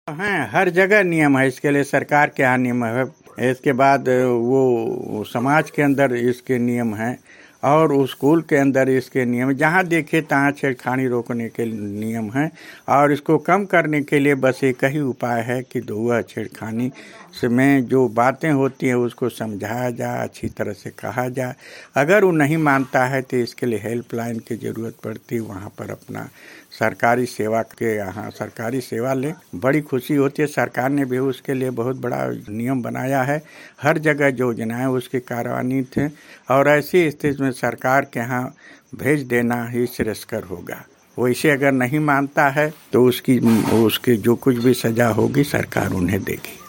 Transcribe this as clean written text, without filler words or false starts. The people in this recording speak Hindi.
हैं, हर जगह नियम है इसके लिए, सरकार के यहाँ नियम है। इसके बाद वो समाज के अंदर इसके नियम हैं और स्कूल के अंदर इसके नियम, जहाँ देखे तहाँ छेड़खानी रोकने के नियम हैं। और इसको कम करने के लिए बस एक ही उपाय है कि वह छेड़खानी में जो बातें होती हैं उसको समझाया जाए, अच्छी तरह से कहा जाए। अगर वो नहीं मानता है तो इसके लिए हेल्पलाइन की ज़रूरत पड़ती है, वहाँ पर अपना सरकारी सेवा के यहाँ सरकारी सेवा लें। बड़ी खुशी होती है, सरकार ने भी उसके लिए बहुत बड़ा नियम बनाया है। हर जगह योजनाएं उसकी कार्यान्वित हैं और ऐसी स्थिति में सरकार के यहाँ भेज देना ही श्रेयस्कर होगा। वैसे अगर नहीं मानता है तो उसकी जो कुछ भी सजा होगी सरकार उन्हें देगी।